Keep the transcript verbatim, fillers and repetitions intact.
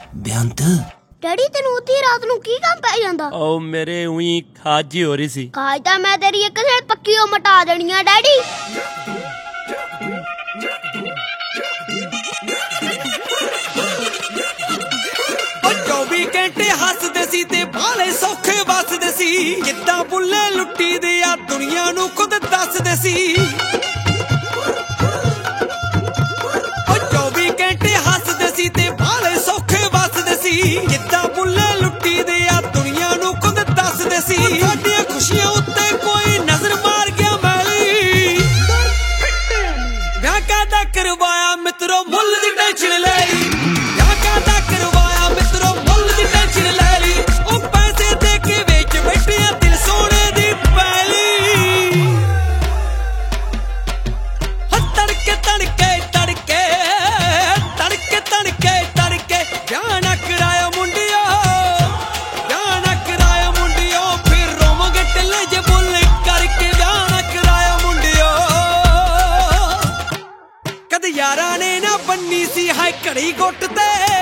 ਬੇਅੰਤ daddy ਤੈਨੂੰ ਉੱਤੀ ਰਾਤ ਨੂੰ ਕੀ ਕੰਮ ਪੈ ਜਾਂਦਾ? ਉਹ ਮੇਰੇ ਉਹੀ ਖਾਜ ਜੀ ਹੋ ਰਹੀ ਸੀ। ਖਾਜ ਤਾਂ ਮੈਂ ਤੇਰੀ ਇੱਕ ਸਾਈਡ ਪੱਕੀ ਉਹ ਮਟਾ ਦੇਣੀ ਆ ਡੈਡੀ। ਚੌਵੀ ਘੰਟੇ ਹੱਸਦੇ ਸੀ ਤੇ ਬਾਲੇ ਸੌਖੇ ਵੱਸਦੇ ਸੀ, ਕਿੱਦਾਂ ਬੁੱਲੇ ਲੁੱਟੀ ਦੇ ਆ ਦੁਨੀਆ ਨੂੰ ਖੁਦ ਦੱਸਦੇ ਸੀ। ਚੌਵੀ ਘੰਟੇ ਹੱਸਦੇ ਸੀ ਤੇ ਬਾਲੇ ਸੌਖੇ ਵੱਸਦੇ ਸੀ, ਕਿੱਦਾਂ ਬੁੱਲੇ ਲੁੱਟੀ ਦੇ ਆ ਦੁਨੀਆ ਨੂੰ ਖੁਦ ਦੱਸਦੇ ਸੀ। ਸਾਡੀਆਂ ਖੁਸ਼ੀਆਂ ਉੱਤੇ ਕੋਈ ਨਜ਼ਰ ਮਾਰ ਗਿਆ ਮੈਲੀ, ਵਿਆਹ ਕਾਹਦਾ ਕਰਵਾਇਆ ਮਿੱਤਰੋ ਮੁੱਲ ਦੀ ਟੈਨਸ਼ਨ ਲੈ ਲਈ, ਵਿਆਹ ਕਾਹਦਾ ਕਰਵਾਇਆ ਮਿੱਤਰੋ ਮੁੱਲ ਦੀ ਟੈਨਸ਼ਨ ਲੈ ਲਈ। ਉਹ ਪੈਸੇ ਦੇ ਕੇ ਵੇਚ ਬੈਠਿਆ ਦਿਲ ਸੋਨੇ ਦੀ ਪੈਲੀ। ਤੜਕੇ ਤੜਕੇ ਤੜਕੇ ਤੜਕੇ ਤੜਕੇ ਤੜਕੇ ਵਿਆਹ ਨਾ ਕਰਾਇਆ ਮੁੰਡਿਓ, ਵਿਆਹ ਨਾ ਕਰਾਇਆ ਮੁੰਡਿਓ, ਫਿਰ ਰੋਵਾਂਗੇ ਟੱਲੇ ਜੇ ਬੁੱਲ ਕਰਕੇ। ਵਿਆਹ ਨਾ ਕਰਾਇਆ ਮੁੰਡਿਓ, ਕਦ ਯਾਰਾਂ ਨੇ ਨਾ ਬੰਨੀ ਸੀ ਹਾਏ ਘੜੀ ਗੁੱਟ ਤੇ।